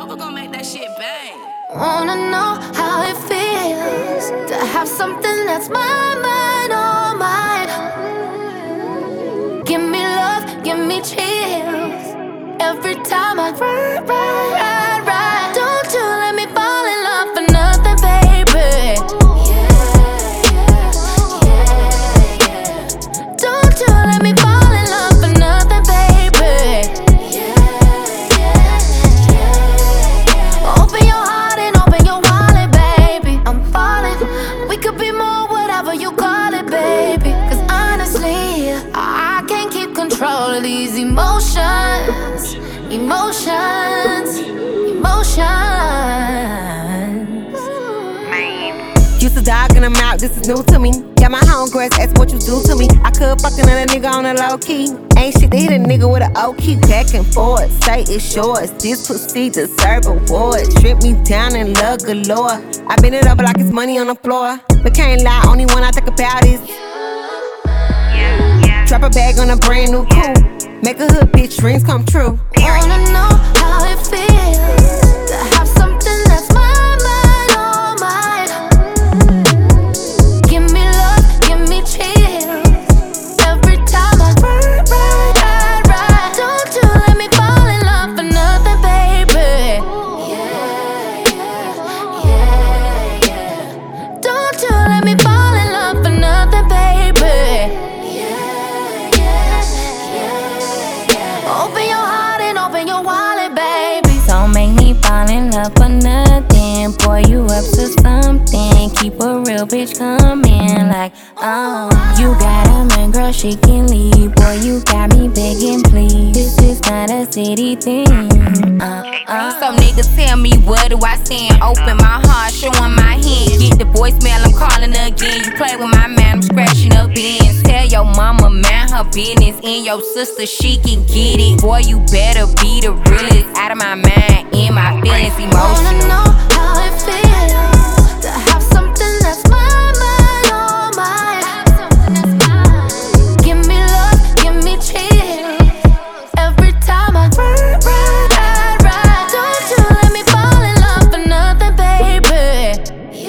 Nova gon' make that shit bang. Wanna know how it feels to have something that's mine, all mine. Give me love, give me chills every time I ride. Don't you let me fall in love for nothing, baby. Don't you let me fall in love for nothing, baby. Open your heart and open your wallet, baby. I'm falling. We could be more, whatever you call it, baby. Cause honestly, I can't keep control of these emotions. Used to dogging them out, this is new to me. Got my homegirls asking what you do to me. I could fuck another nigga on a low key. Ain't shit to hit a nigga with an O key. Back and forth, say it's yours. This pussy deserve awards. Strip me down and love galore. I bend it over like it's money on the floor. But can't lie, only one I think about is drop a bag on a brand new coupe. Make a hood bitch dreams come true. Wanna know how it feels to have something that's mine, all mine. Give me love, give me chills every time I ride. Don't you let me fall in love for nothing, baby. Don't you let me fall in love for nothing, baby. Open your heart and open your wallet, baby. Don't make me fall in love for nothing. Boy, you up to something. Keep a real bitch coming like, oh. You got a man, girl, she can leave. Boy, you got me begging, please. This is not a city thing. Some niggas tell me, what do I send? Open my heart, showing my hand. Get the voicemail, I'm calling again. You play with my man, I'm scratching up ends. Tell your mama, man, her business. And your sister, she can get it. Boy, you better be the realest. Out of my mind, in my feelings, emotional. Wanna know how it feels to have something that's mine, all mine. Give me love, give me chills every time I ride. Don't you let me fall in love for nothing, baby.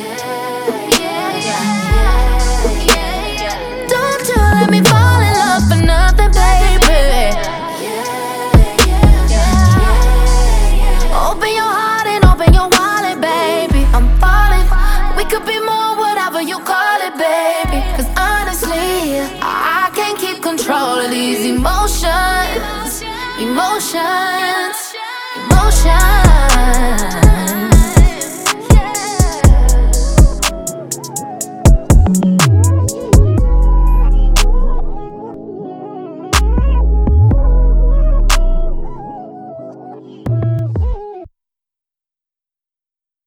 Don't you let me fall in love for nothing, baby. Open your heart and open your wallet, baby. I'm falling. We could be more, whatever you call it, baby. Cause honestly, I can't keep control of these emotions.